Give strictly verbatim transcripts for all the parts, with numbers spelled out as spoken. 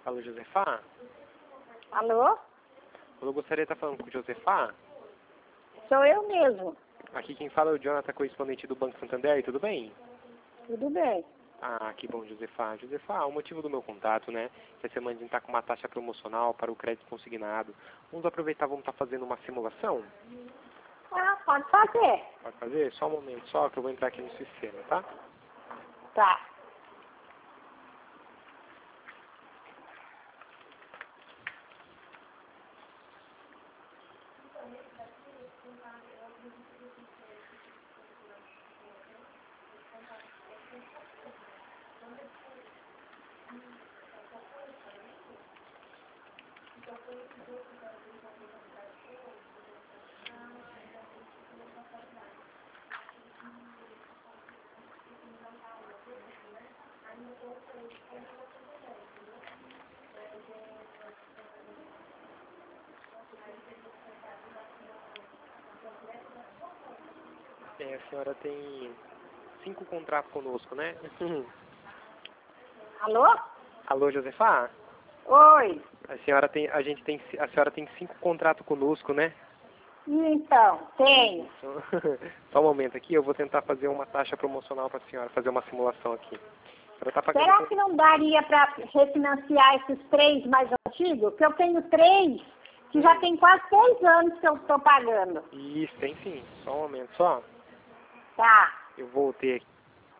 Alô, Josefá? Alô? Eu gostaria de estar falando com o Josefá. Sou eu mesmo. Aqui quem fala é o Jonathan, correspondente do Banco Santander, tudo bem? Tudo bem. Ah, que bom, Josefá. Josefá, o motivo do meu contato, né? Essa semana a gente está com uma taxa promocional para o crédito consignado. Vamos aproveitar, vamos estar fazendo uma simulação? Ah, pode fazer. Pode fazer? Só um momento, só que eu vou entrar aqui no sistema, tá? Tá. É, a senhora tem cinco contratos conosco, né? Alô? Alô, Josefá? Oi. A senhora tem, a gente tem, a senhora tem cinco contratos conosco, né? Então, tenho. Só um momento aqui, eu vou tentar fazer uma taxa promocional para a senhora, fazer uma simulação aqui. A senhora tá pagando Será com... que não daria para refinanciar esses três mais antigos? Porque eu tenho três que já tem quase seis anos que eu estou pagando. Isso, tem sim. Só um momento, só. Tá. Eu voltei aqui.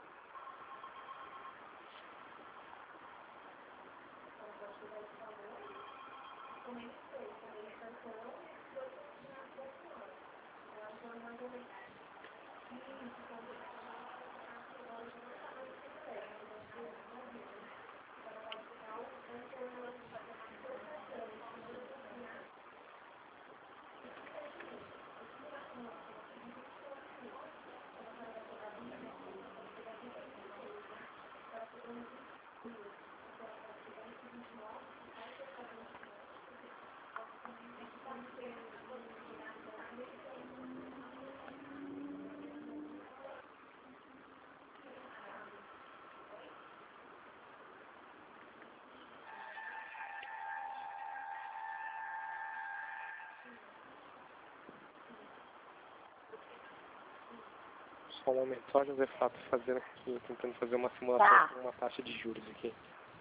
Só um momento, só Josefá, tô fazendo aqui, tentando fazer uma simulação Tá. com uma taxa de juros aqui.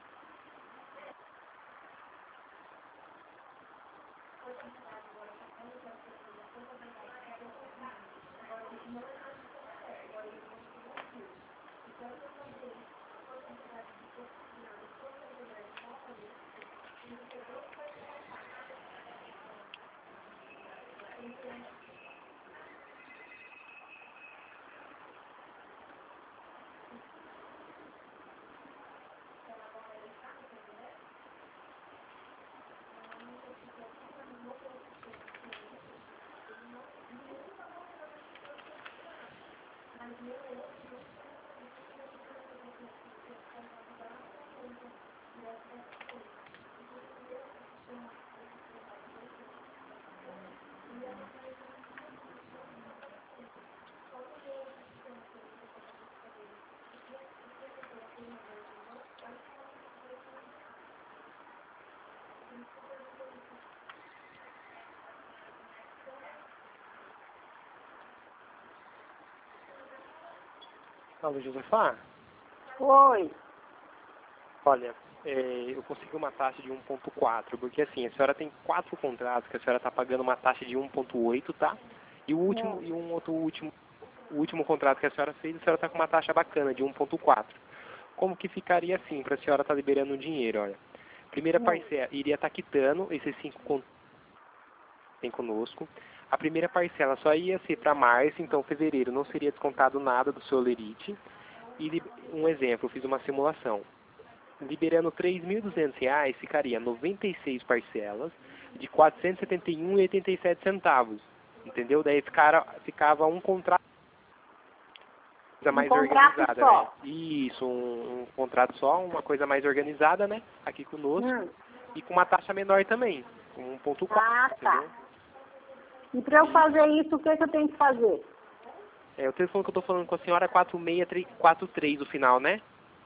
Alô, Josefá? Oi. Olha, é, eu consegui uma taxa de um ponto quatro, porque assim, a senhora tem quatro contratos que a senhora está pagando uma taxa de um ponto oito, tá? E o último, Hum. e um outro último, o último contrato que a senhora fez, a senhora está com uma taxa bacana de um ponto quatro. Como que ficaria assim, para a senhora estar liberando o dinheiro, olha? Primeira Hum. parcela, iria estar quitando esses cinco contratos que tem conosco. A primeira parcela só ia ser para março, então fevereiro não seria descontado nada do seu lerite. E li- um exemplo, eu fiz uma simulação. Liberando três mil e duzentos reais, ficaria noventa e seis parcelas de quatrocentos e setenta e um reais e oitenta e sete centavos. Entendeu? Daí ficara, ficava um contrato mais Um contrato organizada, só. né? Isso, um, um contrato só, uma coisa mais organizada, né? Aqui conosco. Hum. E com uma taxa menor também, com um ponto quatro, Ah, tá. entendeu? E para eu fazer isso, o que, que eu tenho que fazer? É, o telefone que eu tô falando com a senhora é quatro seis quatro três o final, né?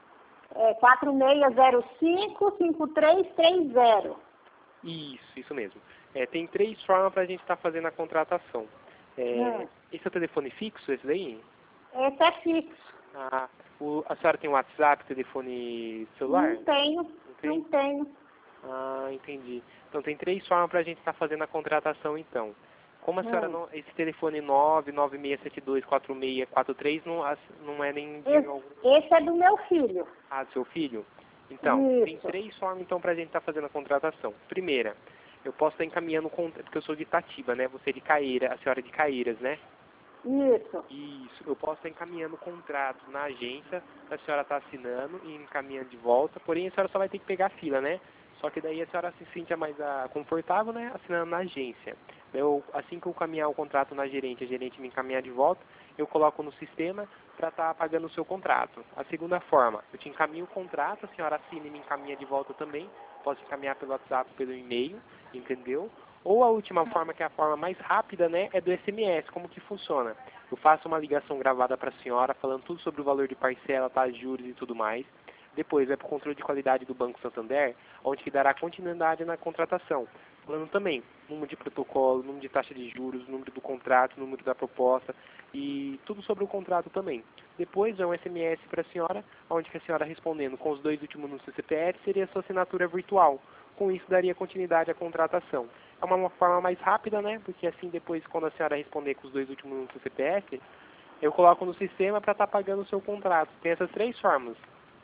É quatro seis zero cinco, cinco três três zero. Isso, isso mesmo. É, tem três formas para a gente estar tá fazendo a contratação. É, Hum. Esse é o telefone fixo, esse daí? Esse é fixo. Ah, o, a senhora tem um WhatsApp, telefone celular? Não tenho, Não tem? não tenho. Ah, entendi. Então tem três formas para a gente estar tá fazendo a contratação, então. Como a senhora Hum. não... Esse telefone nove nove seis sete dois quatro seis quatro três não, as- não é nem de Esse, algum... esse é do meu filho. Ah, do seu filho? Então, tem Isso. três formas, então, para a gente estar tá fazendo a contratação. Primeira, eu posso estar encaminhando, porque eu sou de Itatiba, né? Você é de Caeira, a senhora é de Caeiras, né? Isso. Isso, eu posso estar encaminhando o contrato na agência, a senhora está assinando e encaminhando de volta, porém a senhora só vai ter que pegar a fila, né? Só que daí a senhora se sente mais ah, confortável, né? Assinando na agência. Eu, assim que eu caminhar o contrato na gerente, a gerente me encaminhar de volta, eu coloco no sistema para estar pagando o seu contrato. A segunda forma, eu te encaminho o contrato, a senhora assina e me encaminha de volta também. Posso encaminhar pelo WhatsApp, pelo e-mail, entendeu? Ou a última forma, que é a forma mais rápida, né, é do S M S. Como que funciona? Eu faço uma ligação gravada para a senhora, falando tudo sobre o valor de parcela, taxas, juros e tudo mais. Depois vai para o controle de qualidade do Banco Santander, onde que dará continuidade na contratação. Falando também número de protocolo, número de taxa de juros, número do contrato, número da proposta e tudo sobre o contrato também. Depois é um S M S para a senhora, onde que a senhora respondendo com os dois últimos números do C P F seria a sua assinatura virtual. Com isso daria continuidade à contratação. É uma, uma forma mais rápida, né? Porque assim depois, quando a senhora responder com os dois últimos números do C P F, eu coloco no sistema para estar pagando o seu contrato. Tem essas três formas.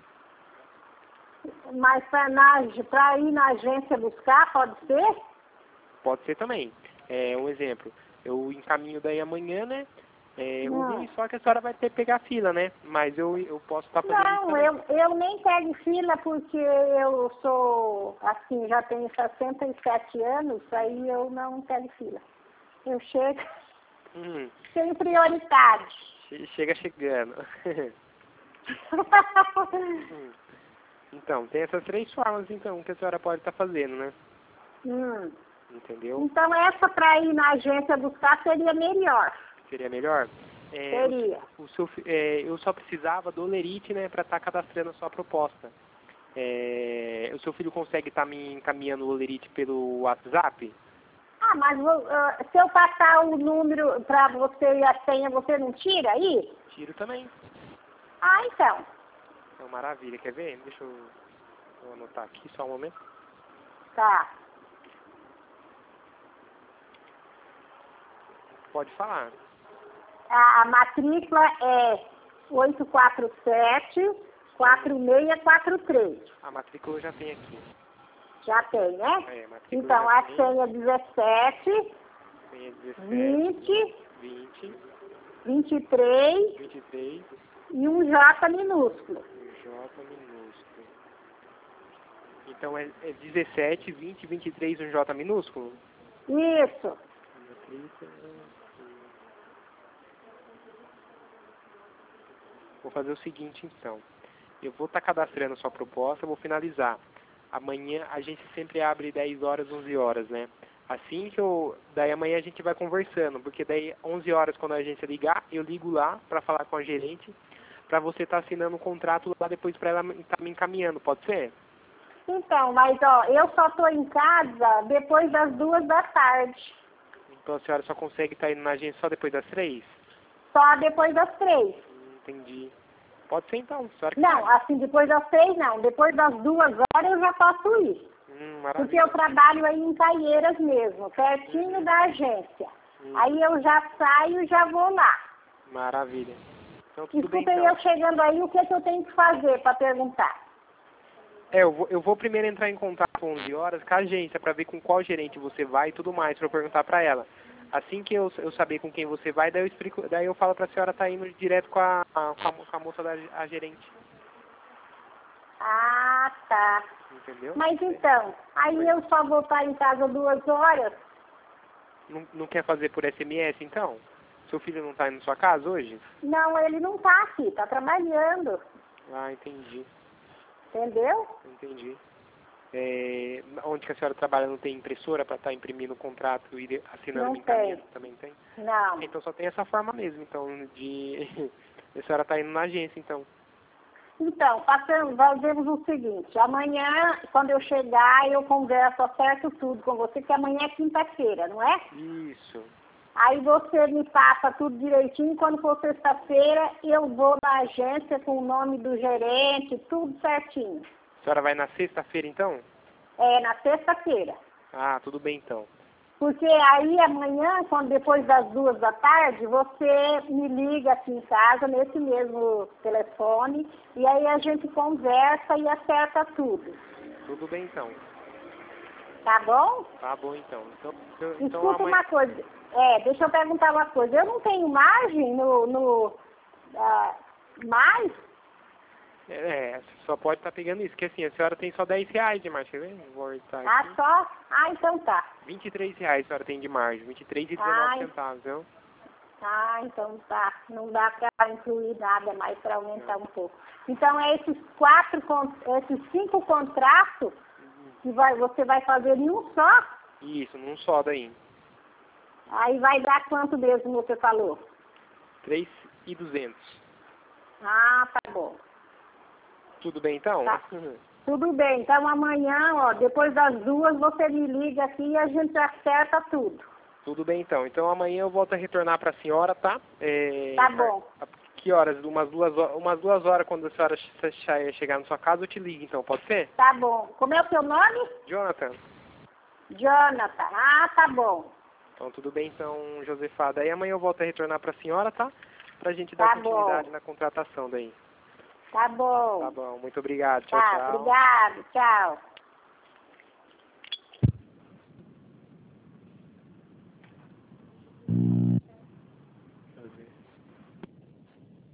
Mas para ir na agência buscar, pode ser? Pode ser também. É, um exemplo, eu encaminho daí amanhã, né? É, o ruim só que a senhora vai ter que pegar a fila, né? Mas eu, eu posso estar fazendo isso Não, também. eu, eu nem pego fila porque eu sou, assim, já tenho sessenta e sete anos, aí eu não pego fila. Eu chego Hum, sem prioridade. che- chega chegando. Hum. Então, tem essas três formas, então, que a senhora pode estar fazendo, né? hum. Entendeu? Então essa para ir na agência buscar seria melhor. Seria melhor? É, Seria. o, o seu, fi- é, eu só precisava do Olerite, né, para estar cadastrando a sua proposta. É, o seu filho consegue estar me encaminhando o Olerite pelo WhatsApp? Ah, mas vou, ah, se eu passar o número para você e a senha, você não tira aí? Tiro também. Ah, então. É uma maravilha. Quer ver? Deixa eu, vou anotar aqui só um momento. Tá. Pode falar. A, a matrícula é oito quatro sete, quatro seis quatro três. A matrícula eu já tenho aqui. Já tem, né? É, a matrícula Então, eu já a tenho. senha é dezessete, Senha dezessete, vinte, vinte, vinte e três vinte e três, e um J minúsculo. J minúsculo. Então é, é dezessete, vinte, vinte e três, um J minúsculo? Isso. Vou fazer o seguinte, então. Eu vou estar cadastrando a sua proposta, vou finalizar. Amanhã a gente sempre abre dez horas, onze horas, né? Assim que eu... Daí amanhã a gente vai conversando, porque daí onze horas quando a agência ligar, eu ligo lá para falar com a gerente, para você estar assinando o contrato lá depois para ela estar me encaminhando, pode ser? Então, mas ó, eu só tô em casa depois das duas da tarde. Então a senhora só consegue estar indo na agência só depois das três? Só depois das três. Hum, entendi. Pode ser então, a senhora que Não, sabe. assim, depois das três não. Depois das duas horas eu já posso ir. Hum, Porque maravilha. eu trabalho aí em Caieiras mesmo, pertinho da agência. Hum, Aí eu já saio e já vou lá. maravilha. Então tudo bem Desculpem então. eu chegando aí, o que, que eu tenho que fazer para perguntar? É, eu vou, eu vou primeiro entrar em contato às onze horas com a agência para ver com qual gerente você vai e tudo mais, para eu perguntar para ela. Assim que eu, eu saber com quem você vai, daí eu explico, daí eu falo para a senhora estar indo direto com a, a, com a, mo- com a moça da a gerente. Ah, tá. Entendeu? Mas então, aí eu só vou estar em casa duas horas. Não, não quer fazer por S M S então? Seu filho não está indo na sua casa hoje? Não, ele não tá aqui, tá trabalhando. Ah, entendi. Entendeu? Entendi. É, onde que a senhora trabalha não tem impressora para estar imprimindo o contrato e assinando Não o encaminhamento? tem. Também tem? Não. Então só tem essa forma mesmo, então, de a senhora tá indo na agência, então. Então, passamos, fazemos o seguinte, amanhã, quando eu chegar, eu converso, acerto tudo com você, que amanhã é quinta-feira, não é? Isso. Aí você me passa tudo direitinho, quando for sexta-feira, eu vou na agência com o nome do gerente, tudo certinho. A senhora vai na sexta-feira, então? É, na sexta-feira. Ah, tudo bem, então. Porque aí amanhã, quando depois das duas da tarde, você me liga aqui em casa, nesse mesmo telefone, e aí a gente conversa e acerta tudo. Tudo bem, então. Tá bom? Tá bom, então. Então, eu, então Escuta amanhã... uma coisa. É, deixa eu perguntar uma coisa. Eu não tenho margem no... no ah, mais? É, só pode estar pegando isso, porque assim, a senhora tem só dez reais de margem, quer ver? Vou voltar Ah, aqui. só? Ah, então tá. vinte e três reais a senhora tem de margem, vinte e três e dezenove Ai. centavos, viu? Ah, então tá. Não dá para incluir nada mais para aumentar um pouco. Então, é esses quatro, con- esses cinco contratos que vai, você vai fazer em um só? Isso, num só daí. Aí vai dar quanto mesmo você falou? três e duzentos. Ah, tá bom. Tudo bem, então? Tá. Tudo bem. Então, amanhã, ó, depois das duas, você me liga aqui e a gente acerta tudo. Tudo bem, então. Então, amanhã eu volto a retornar para a senhora, tá? É... Tá bom. Que horas? Umas duas, horas, umas duas horas, quando a senhora che- chegar na sua casa, eu te ligo, então. Pode ser? Tá bom. Como é o seu nome? Jonathan. Jonathan. Ah, tá bom. Então, tudo bem, então, Josefa. Daí amanhã eu volto a retornar para a senhora, tá? Pra gente Tá dar continuidade bom. na contratação daí. Tá bom. Tá bom, muito obrigado. Tchau, Tá, tchau. obrigado. Tchau.